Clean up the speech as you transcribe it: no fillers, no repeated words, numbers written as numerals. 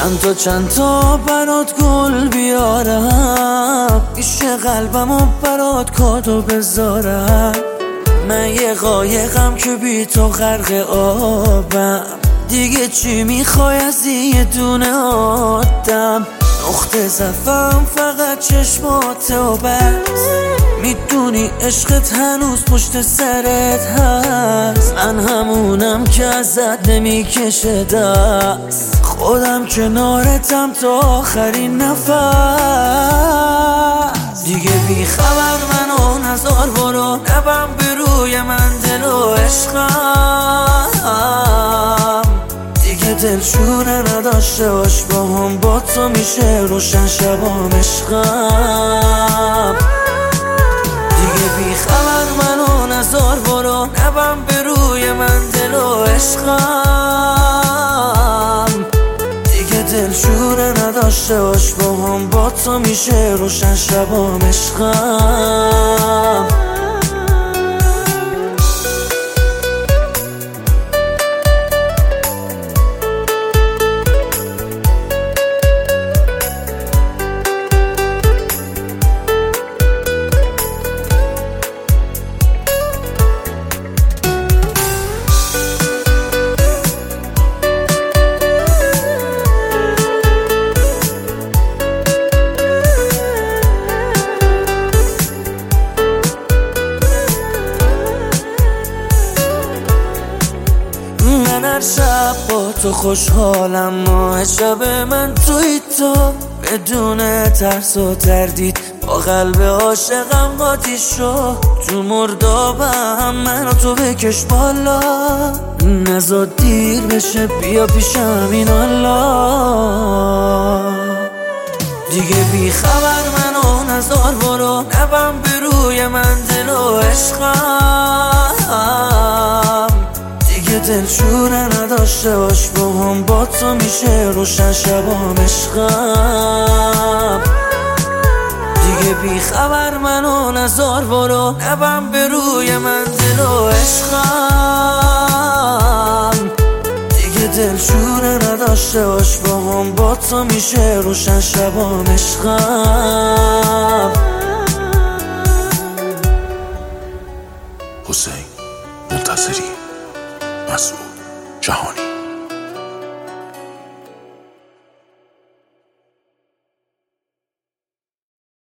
چند تا برات گل بیارم، پیش قلبمو برات کادو بذارم. من یه قایقم که بی تو غرق آبم، دیگه چی میخوای از یه دونه آدم؟ نقطه ضعفم فقط چشماته و بس، میدونی عشقت هنوز پشت سرت هست. من همونم که ازت نمیکشه دست، خودم کنارتم تا آخرین نفس. دیگه بی خبر منو نزار برو، نبم به روی من دل و عشقم. دیگه دلشونه نداشته باش با هم، با تو میشه روشن شبام عشقم. دیگه بی خبر منو نزار برو، نبم به روی من دل و عشقم. دیگه دلشونه نداشته باش با هم، با تو میشه روشن شبام عشقم. هر شب با تو خوشحالم، ماه شب من توی تو، بدون ترس و تردید با قلب عاشقم قاطی شو. تو مردابم منو تو بکش بالا، نزار دیر بشه بیا پیشم این حالا. دیگه بی خبر منو نزار برو، نبم به روی من دل و عشقم. دیگه دلشونه نداشته باش با هم، با تو میشه روشن شبام عشقم. دیگه بی خبر منو نزار برو، نبم به روی من دل و عشقم. دیگه دلشونه نداشته باش با هم، با تو میشه روشن شبام عشقم.